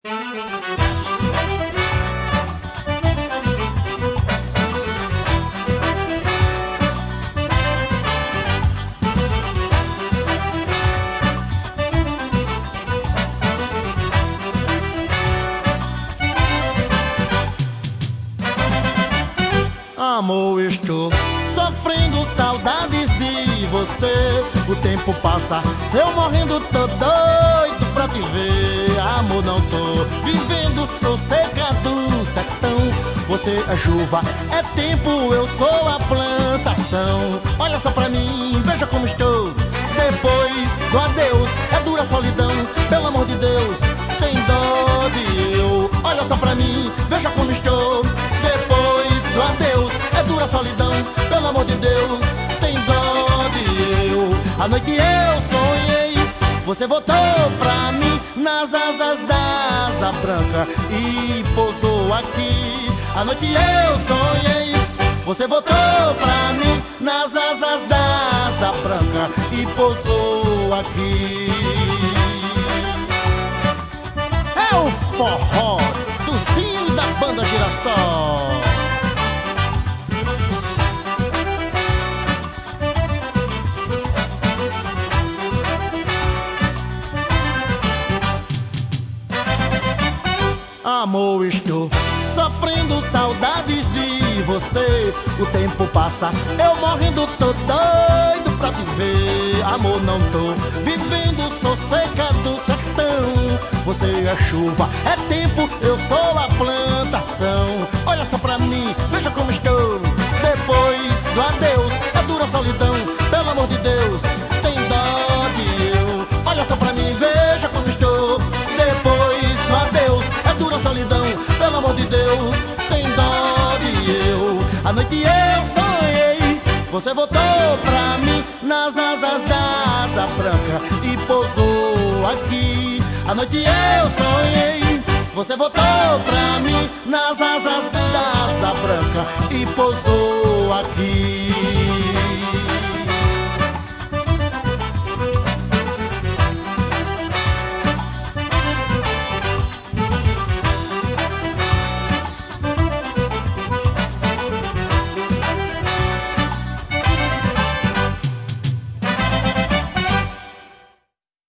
Amor, estou sofrendo saudades de você. O tempo passa, eu morrendo, tô doido pra te ver. Amor, não tô vivendo, sou seca do sertão. Você é chuva, é tempo, eu sou a plantação. Olha só pra mim, veja como estou. Depois do adeus, é dura a solidão. Pelo amor de Deus, tem dó de eu. Olha só pra mim, veja como estou. Depois do adeus, é dura solidão, pelo amor de Deus, tem dó de eu. À noite eu sonhei, você voltou pra mim nas asas da asa branca e pousou aqui. À noite eu sonhei, você voltou pra mim nas asas da asa branca e pousou aqui. É o forró do Zinho da Banda Girassol. Amor, estou sofrendo saudades de você. O tempo passa, eu morrendo, tô doido pra te ver. Amor, não tô vivendo, sou seca do sertão. Você é chuva, é tempo, eu sou a plantação. Olha só pra mim, veja como estou. Depois do adeus, é dura solidão. Pelo amor de Deus, tem dó de eu. Olha só pra mim, veja como estou. Depois do adeus, é dura solidão. Pelo amor de Deus, tem dó de eu. À noite eu sonhei, você voltou pra mim nas asas da asa branca e pousou aqui. À noite eu sonhei, você voltou pra mim nas asas da asa branca e pousou aqui.